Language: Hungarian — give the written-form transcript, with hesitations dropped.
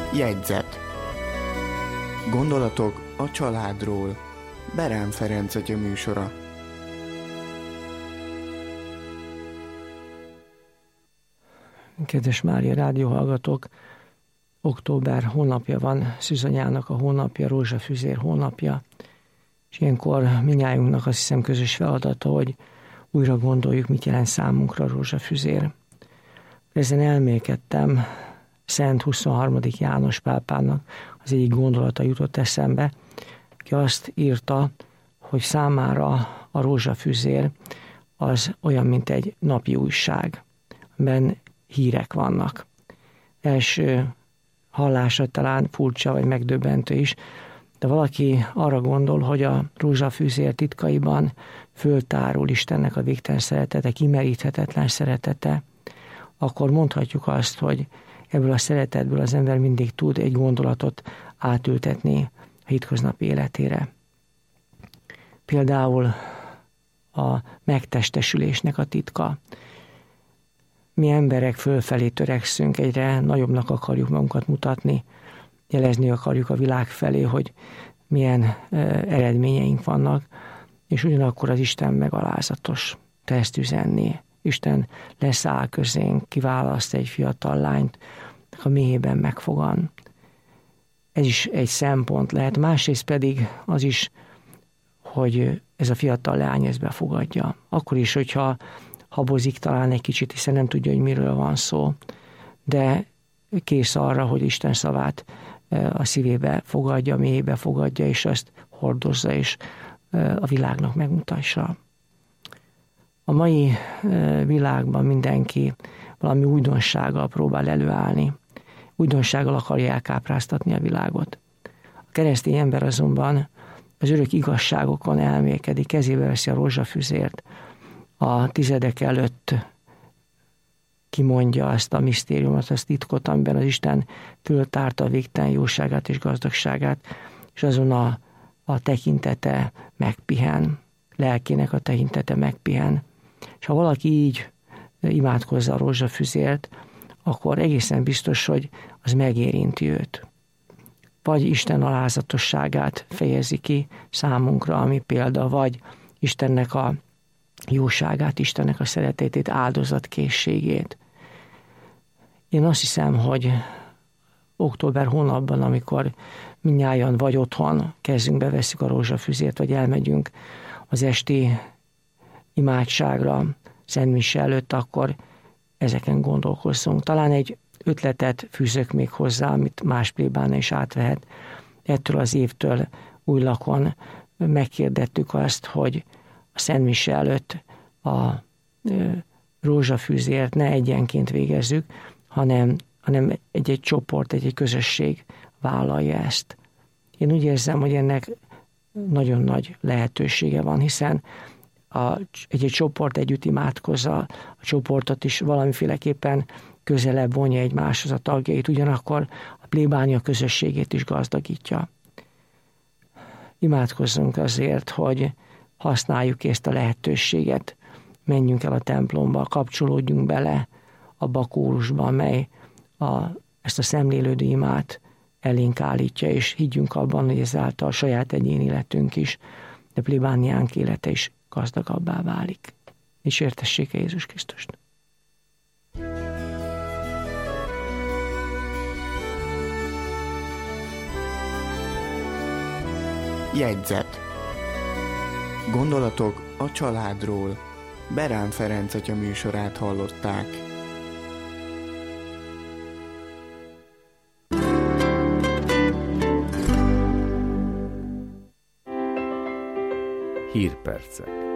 Jegyzet. Gondolatok a családról. Berán Ferenc atya műsora. Kedves Mária rádióhallgatók, október hónapja van, Szűzanyának a hónapja, Rózsafüzér hónapja, és ilyenkor mindnyájunknak azt hiszem közös feladata, hogy újra gondoljuk, mit jelent számunkra a rózsafüzér. Ezen elmélkedtem, Szent 23. János pápának az egyik gondolata jutott eszembe, aki azt írta, hogy számára a rózsafüzér az olyan, mint egy napi újság, amiben hírek vannak. Első hallása talán furcsa vagy megdöbbentő is, de valaki arra gondol, hogy a rózsafüzér titkaiban föltárul Istennek a végtelen szeretete, kimeríthetetlen szeretete, akkor mondhatjuk azt, hogy ebből a szeretetből az ember mindig tud egy gondolatot átültetni a hétköznapi életére. Például a megtestesülésnek a titka. Mi emberek fölfelé törekszünk, egyre nagyobbnak akarjuk magunkat mutatni, jelezni akarjuk a világ felé, hogy milyen eredményeink vannak, és ugyanakkor az Isten megalázatos, te ezt üzenni. Isten leszáll közénk, kiválaszt egy fiatal lányt, a méhében megfogan. Ez is egy szempont lehet. Másrészt pedig az is, hogy ez a fiatal leány ezt befogadja. Akkor is, hogyha habozik talán egy kicsit, hiszen nem tudja, hogy miről van szó, de kész arra, hogy Isten szavát a szívébe fogadja, a mélyébe fogadja, és azt hordozza, és a világnak megmutassa. A mai világban mindenki valami újdonsággal próbál előállni. Újdonsággal akarja elkápráztatni a világot. A keresztény ember azonban az örök igazságokon elmélkedik, kezébe veszi a rózsafüzért, a tizedek előtt kimondja azt a misztériumot, azt titkot, amiben az Isten föltárta a végtelen jóságát és gazdagságát, és azon a tekintete megpihen, lelkének a tekintete megpihen. És ha valaki így imádkozza a rózsafüzért, akkor egészen biztos, hogy az megérinti őt. Vagy Isten alázatosságát fejezi ki számunkra, ami példa, vagy Istennek a jóságát, Istennek a szeretetét, áldozatkészségét. Én azt hiszem, hogy október hónapban, amikor mindnyájan vagy otthon kezünkbe vesszük a rózsafüzért, vagy elmegyünk az esti imádságra, Szent Mise előtt, akkor ezeken gondolkozzunk. Talán egy ötletet fűzök még hozzá, amit más plébána is átvehet. Ettől az évtől újlakon megkérdettük azt, hogy a Szent Mise előtt a rózsafűzért ne egyenként végezzük, hanem egy csoport, egy közösség vállalja ezt. Én úgy érzem, hogy ennek nagyon nagy lehetősége van, hiszen egy csoport együtt imádkozza, a csoportot is valamiféleképpen közelebb vonja egymáshoz a tagjait, ugyanakkor a plébánia közösségét is gazdagítja. Imádkozzunk azért, hogy használjuk ezt a lehetőséget, menjünk el a templomba, kapcsolódjunk bele abba a kórusba, amely ezt a szemlélődő imát elénk állítja, és higgyünk abban, hogy ezáltal a saját egyéni életünk is, de plébániánk élete is gazdagabbá válik. És értessék Jézus Krisztust. Jegyzet. Gondolatok a családról. Berán Ferenc atya műsorát hallották. Hírpercek.